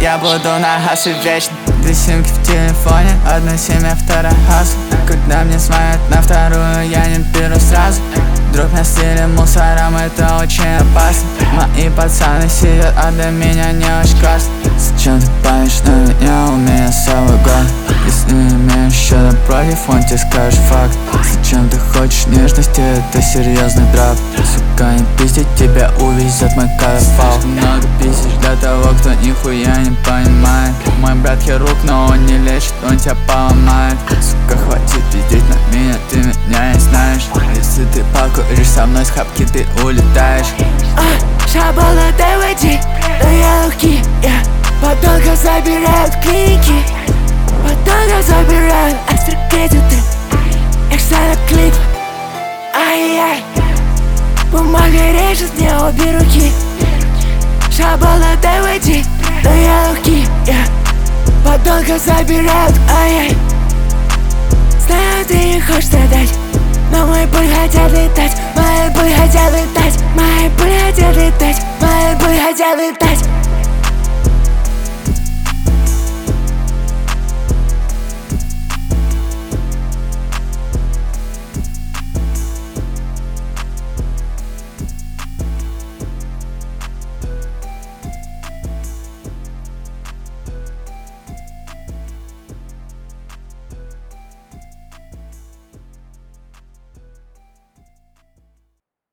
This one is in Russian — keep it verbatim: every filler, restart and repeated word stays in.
я буду на хассе вечно. Две симки в телефоне, одна семья, вторая хасл. Когда мне звонят на вторую, я не беру сразу. Друг на стиле мусорам, это очень опасно. Мои пацаны сидят, а для меня не очень классно. Зачем ты палишь на меня, у меня самый год. Если не имеешь что-то против, он тебе скажет факт. Зачем ты хочешь нежности, это серьезный драп. Сука, не пиздить, тебя увезет мой катафал. Слишком много пиздишь для того, кто нихуя не понимает. Мой брат хирург, но он не лечит, он тебя поломает. Сука, хватит пиздить на меня, ты меня не знаешь. Если ты покуришь со мной с хапки, ты улетаешь. А, шабала, дай войти, но я легкий, yeah. Подонка забирают клики, подонка забирают экстракредиты. Экстра клип, ай-яй. Бумага режет мне обе руки. Шабала, дай войти, но я легкий, yeah. Подонка забирают, ай-яй. Знаю, ты не хочешь страдать, но мои пули хотят летать. Мои пули хотят летать, мои пули хотят летать, мои пули хотят летать.